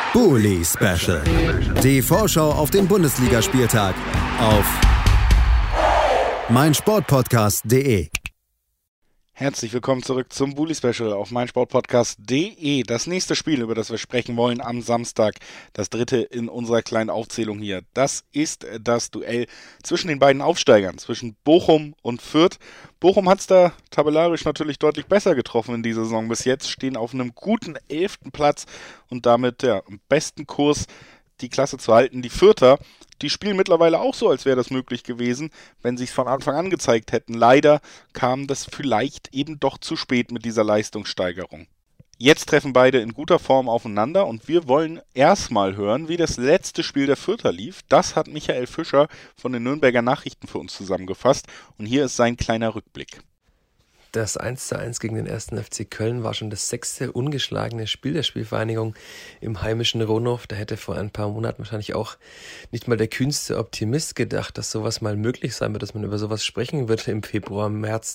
Bully Special. Die Vorschau auf den Bundesligaspieltag auf meinsportpodcast.de. Herzlich willkommen zurück zum Bully Special auf meinsportpodcast.de. Das nächste Spiel, über das wir sprechen wollen am Samstag, das dritte in unserer kleinen Aufzählung hier. Das ist das Duell zwischen den beiden Aufsteigern, zwischen Bochum und Fürth. Bochum hat es da tabellarisch natürlich deutlich besser getroffen in dieser Saison bis jetzt, stehen auf einem guten 11. Platz und damit am besten Kurs, die Klasse zu halten. Die Fürther, die spielen mittlerweile auch so, als wäre das möglich gewesen, wenn sie es von Anfang an gezeigt hätten. Leider kam das vielleicht eben doch zu spät mit dieser Leistungssteigerung. Jetzt treffen beide in guter Form aufeinander und wir wollen erstmal hören, wie das letzte Spiel der Fürther lief. Das hat Michael Fischer von den Nürnberger Nachrichten für uns zusammengefasst und hier ist sein kleiner Rückblick. Das 1:1 gegen den 1. FC Köln war schon das 6. ungeschlagene Spiel der Spielvereinigung im heimischen Ronhof. Da hätte vor ein paar Monaten wahrscheinlich auch nicht mal der kühnste Optimist gedacht, dass sowas mal möglich sein wird, dass man über sowas sprechen wird im Februar, März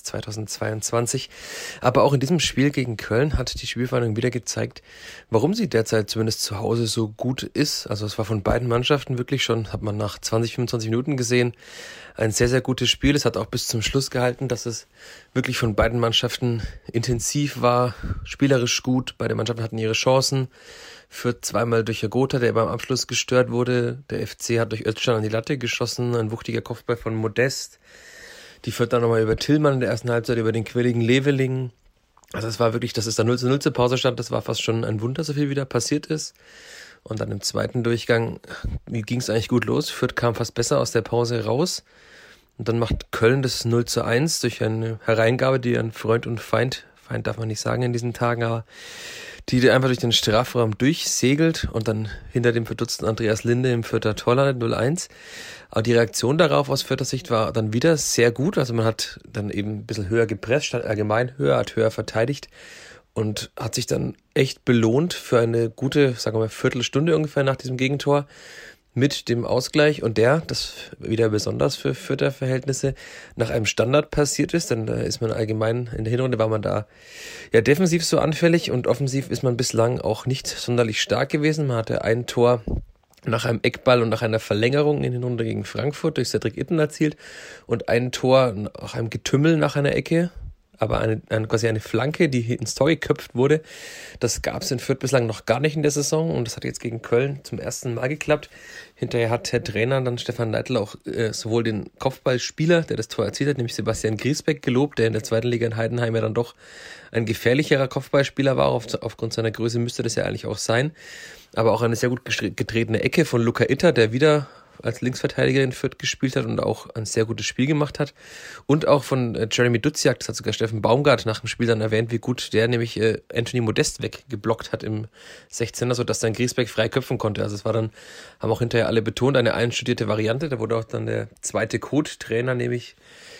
2022. Aber auch in diesem Spiel gegen Köln hat die Spielvereinigung wieder gezeigt, warum sie derzeit zumindest zu Hause so gut ist. Also es war von beiden Mannschaften wirklich schon, hat man nach 20, 25 Minuten gesehen, ein sehr, sehr gutes Spiel. Es hat auch bis zum Schluss gehalten, dass es wirklich von beiden Mannschaften intensiv war, spielerisch gut. Beide Mannschaften hatten ihre Chancen. Fürth zweimal durch Jagota, der beim Abschluss gestört wurde. Der FC hat durch Özcan an die Latte geschossen, ein wuchtiger Kopfball von Modest. Die Fürth dann nochmal über Tillmann in der ersten Halbzeit, über den quirligen Leveling. Also es war wirklich, dass es da 0:0 zur Pause stand, das war fast schon ein Wunder, so viel wieder passiert ist. Und dann im zweiten Durchgang ging es eigentlich gut los. Fürth kam fast besser aus der Pause raus. Und dann macht Köln das 0:1 durch eine Hereingabe, die an Freund und Feind darf man nicht sagen in diesen Tagen, aber die einfach durch den Strafraum durchsegelt und dann hinter dem verdutzten Andreas Linde im Fürther Tor landet, 0:1. Aber die Reaktion darauf aus Fürther Sicht war dann wieder sehr gut. Also man hat dann eben ein bisschen höher gepresst, statt allgemein höher, hat höher verteidigt und hat sich dann echt belohnt für eine gute, sagen wir mal, Viertelstunde ungefähr nach diesem Gegentor mit dem Ausgleich und das wieder besonders für Fürther Verhältnisse, nach einem Standard passiert ist, denn da ist man allgemein, in der Hinrunde war man da ja defensiv so anfällig und offensiv ist man bislang auch nicht sonderlich stark gewesen. Man hatte ein Tor nach einem Eckball und nach einer Verlängerung in der Hinrunde gegen Frankfurt durch Cedric Itten erzielt und ein Tor nach einem Getümmel nach einer Ecke, aber quasi eine Flanke, die ins Tor geköpft wurde. Das gab es in Fürth bislang noch gar nicht in der Saison und das hat jetzt gegen Köln zum ersten Mal geklappt. Hinterher hat der Trainer dann Stefan Neidl auch sowohl den Kopfballspieler, der das Tor erzielt hat, nämlich Sebastian Griesbeck, gelobt, der in der zweiten Liga in Heidenheim ja dann doch ein gefährlicherer Kopfballspieler war. Aufgrund seiner Größe müsste das ja eigentlich auch sein. Aber auch eine sehr gut getretene Ecke von Luca Itter, der wieder als Linksverteidiger in Fürth gespielt hat und auch ein sehr gutes Spiel gemacht hat. Und auch von Jeremy Duziak, das hat sogar Steffen Baumgart nach dem Spiel dann erwähnt, wie gut der nämlich Anthony Modest weggeblockt hat im 16er, sodass dann Griesbeck frei köpfen konnte. Also es war dann, haben auch hinterher alle betont, eine einstudierte Variante. Da wurde auch dann der zweite Co-Trainer nämlich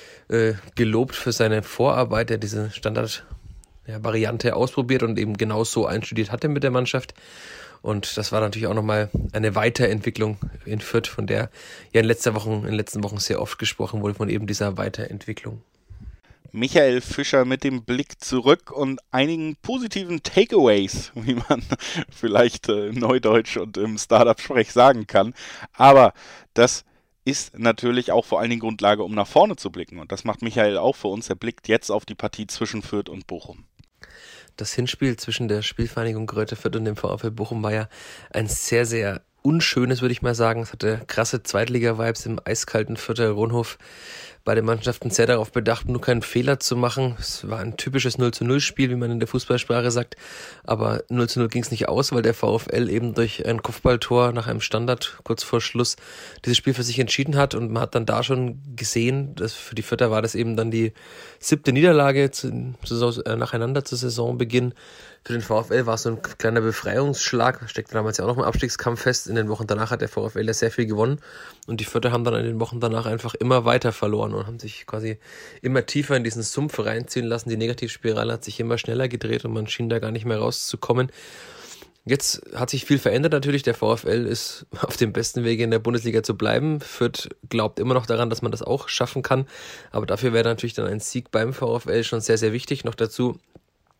gelobt für seine Vorarbeit, der diese Standard-Variante ausprobiert und eben genau so einstudiert hatte mit der Mannschaft. Und das war natürlich auch nochmal eine Weiterentwicklung in Fürth, von der ja in den letzten Wochen sehr oft gesprochen wurde, von eben dieser Weiterentwicklung. Michael Fischer mit dem Blick zurück und einigen positiven Takeaways, wie man vielleicht Neudeutsch und im Startup-Sprech sagen kann. Aber das ist natürlich auch vor allen Dingen Grundlage, um nach vorne zu blicken. Und das macht Michael auch für uns. Er blickt jetzt auf die Partie zwischen Fürth und Bochum. Das Hinspiel zwischen der Spielvereinigung Greuther Fürth und dem VfL Bochum war ja ein sehr, sehr unschönes, würde ich mal sagen. Es hatte krasse Zweitliga-Vibes im eiskalten Fürther Ronhof. Beide Mannschaften sehr darauf bedacht, nur keinen Fehler zu machen. Es war ein typisches 0:0-Spiel, wie man in der Fußballsprache sagt. Aber 0:0 ging es nicht aus, weil der VfL eben durch ein Kopfballtor nach einem Standard kurz vor Schluss dieses Spiel für sich entschieden hat. Und man hat dann da schon gesehen, dass für die Fürther war das eben dann die 7. Niederlage nacheinander zu Saisonbeginn. Für den VfL war es so ein kleiner Befreiungsschlag, steckte damals ja auch noch im Abstiegskampf fest. In den Wochen danach hat der VfL ja sehr viel gewonnen und die Fürther haben dann in den Wochen danach einfach immer weiter verloren und haben sich quasi immer tiefer in diesen Sumpf reinziehen lassen. Die Negativspirale hat sich immer schneller gedreht und man schien da gar nicht mehr rauszukommen. Jetzt hat sich viel verändert natürlich. Der VfL ist auf dem besten Wege in der Bundesliga zu bleiben. Fürth glaubt immer noch daran, dass man das auch schaffen kann. Aber dafür wäre natürlich dann ein Sieg beim VfL schon sehr, sehr wichtig. Noch dazu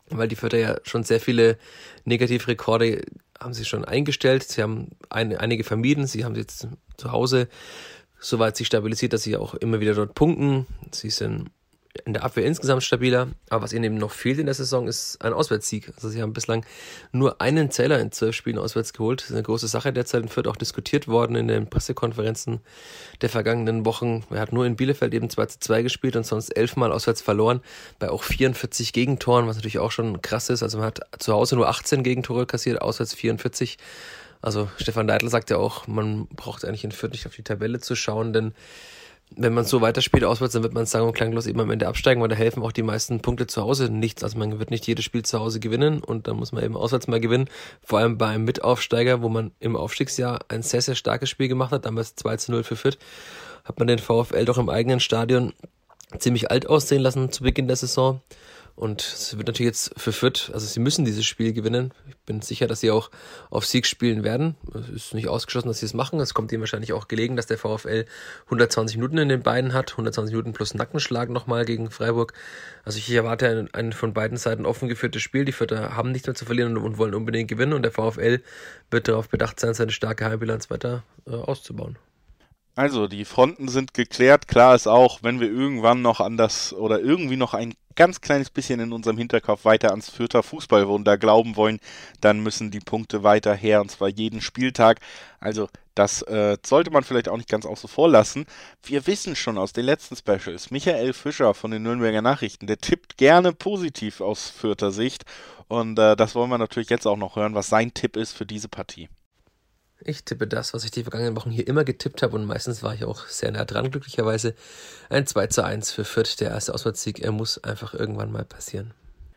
weil die Fürther ja schon sehr viele Negativrekorde haben sie schon eingestellt. Sie haben einige vermieden. Sie haben jetzt zu Hause soweit sich stabilisiert, dass sie auch immer wieder dort punkten. Sie sind in der Abwehr insgesamt stabiler. Aber was ihnen eben noch fehlt in der Saison, ist ein Auswärtssieg. Also sie haben bislang nur einen Zähler in 12 Spielen auswärts geholt. Das ist eine große Sache derzeit in Fürth, auch diskutiert worden in den Pressekonferenzen der vergangenen Wochen. Er hat nur in Bielefeld eben 2-2 gespielt und sonst 11 Mal auswärts verloren, bei auch 44 Gegentoren, was natürlich auch schon krass ist. Also man hat zu Hause nur 18 Gegentore kassiert, auswärts 44. Also Stefan Leitl sagt ja auch, man braucht eigentlich in Fürth nicht auf die Tabelle zu schauen, denn wenn man so weiterspielt auswärts, dann wird man sang- und klanglos eben am Ende absteigen, weil da helfen auch die meisten Punkte zu Hause nichts. Also man wird nicht jedes Spiel zu Hause gewinnen und dann muss man eben auswärts mal gewinnen. Vor allem bei einem Mitaufsteiger, wo man im Aufstiegsjahr ein sehr, sehr starkes Spiel gemacht hat, damals 2-0 für Fürth, hat man den VfL doch im eigenen Stadion ziemlich alt aussehen lassen zu Beginn der Saison. Und es wird natürlich jetzt für Fürth, also sie müssen dieses Spiel gewinnen. Ich bin sicher, dass sie auch auf Sieg spielen werden. Es ist nicht ausgeschlossen, dass sie es machen. Es kommt ihnen wahrscheinlich auch gelegen, dass der VfL 120 Minuten in den Beinen hat. 120 Minuten plus Nackenschlag nochmal gegen Freiburg. Also ich erwarte ein von beiden Seiten offen geführtes Spiel. Die Fürther haben nichts mehr zu verlieren und wollen unbedingt gewinnen. Und der VfL wird darauf bedacht sein, seine starke Heimbilanz weiter auszubauen. Also, die Fronten sind geklärt. Klar ist auch, wenn wir irgendwann noch irgendwie noch ein ganz kleines bisschen in unserem Hinterkopf weiter ans Fürther Fußballwunder glauben wollen, dann müssen die Punkte weiter her, und zwar jeden Spieltag. Also, das sollte man vielleicht auch nicht ganz außen vor lassen. Wir wissen schon aus den letzten Specials, Michael Fischer von den Nürnberger Nachrichten, der tippt gerne positiv aus Fürther Sicht. Und das wollen wir natürlich jetzt auch noch hören, was sein Tipp ist für diese Partie. Ich tippe das, was ich die vergangenen Wochen hier immer getippt habe, und meistens war ich auch sehr nah dran, glücklicherweise. Ein 2-1 für Fürth, der erste Auswärtssieg. Er muss einfach irgendwann mal passieren.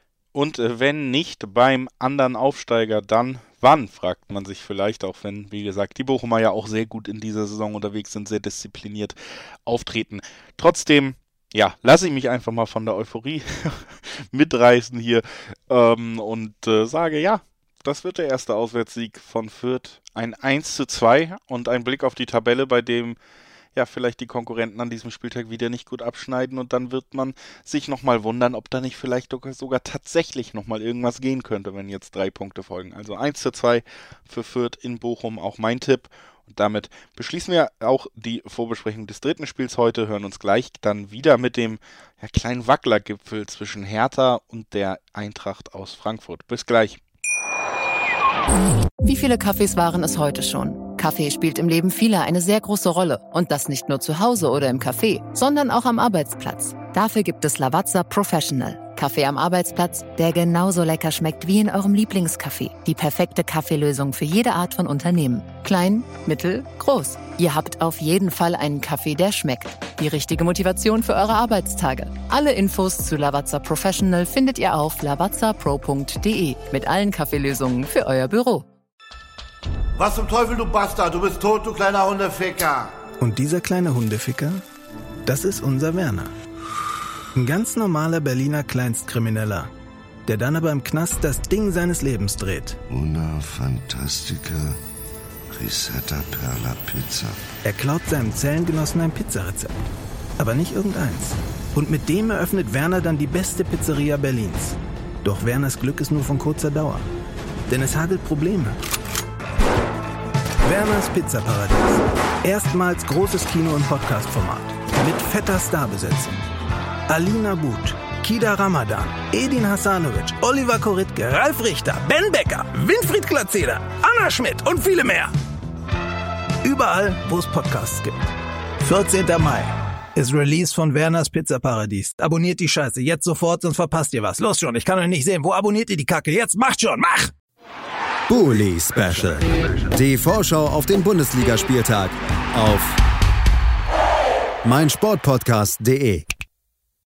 Und wenn nicht beim anderen Aufsteiger, dann wann, fragt man sich vielleicht, auch wenn, wie gesagt, die Bochumer ja auch sehr gut in dieser Saison unterwegs sind, sehr diszipliniert auftreten. Trotzdem, ja, lasse ich mich einfach mal von der Euphorie mitreißen hier und sage, ja, das wird der erste Auswärtssieg von Fürth. Ein 1-2 und ein Blick auf die Tabelle, bei dem ja vielleicht die Konkurrenten an diesem Spieltag wieder nicht gut abschneiden, und dann wird man sich nochmal wundern, ob da nicht vielleicht sogar tatsächlich nochmal irgendwas gehen könnte, wenn jetzt 3 Punkte folgen. Also 1-2 für Fürth in Bochum, auch mein Tipp. Und damit beschließen wir auch die Vorbesprechung des dritten Spiels heute, hören uns gleich dann wieder mit dem kleinen Wacklergipfel zwischen Hertha und der Eintracht aus Frankfurt. Bis gleich. Wie viele Kaffees waren es heute schon? Kaffee spielt im Leben vieler eine sehr große Rolle. Und das nicht nur zu Hause oder im Café, sondern auch am Arbeitsplatz. Dafür gibt es Lavazza Professional. Kaffee am Arbeitsplatz, der genauso lecker schmeckt wie in eurem Lieblingscafé. Die perfekte Kaffeelösung für jede Art von Unternehmen. Klein, mittel, groß. Ihr habt auf jeden Fall einen Kaffee, der schmeckt. Die richtige Motivation für eure Arbeitstage. Alle Infos zu Lavazza Professional findet ihr auf lavazzapro.de. Mit allen Kaffeelösungen für euer Büro. Was zum Teufel, du Bastard? Du bist tot, du kleiner Hundeficker. Und dieser kleine Hundeficker, das ist unser Werner. Ein ganz normaler Berliner Kleinstkrimineller, der dann aber im Knast das Ding seines Lebens dreht. Una Fantastica Risetta Perla Pizza. Er klaut seinem Zellengenossen ein Pizzarezept. Aber nicht irgendeins. Und mit dem eröffnet Werner dann die beste Pizzeria Berlins. Doch Werners Glück ist nur von kurzer Dauer. Denn es hagelt Probleme. Werners Pizzaparadies. Erstmals großes Kino- und Podcast-Format. Mit fetter Starbesetzung. Alina But, Kida Ramadan, Edin Hasanovic, Oliver Koritke, Ralf Richter, Ben Becker, Winfried Glatzeder, Anna Schmidt und viele mehr. Überall, wo es Podcasts gibt. 14. Mai ist Release von Werners Pizzaparadies. Abonniert die Scheiße jetzt sofort, sonst verpasst ihr was. Los schon, ich kann euch nicht sehen. Wo abonniert ihr die Kacke? Jetzt macht schon, mach! Bully Special. Die Vorschau auf den Bundesligaspieltag auf meinsportpodcast.de.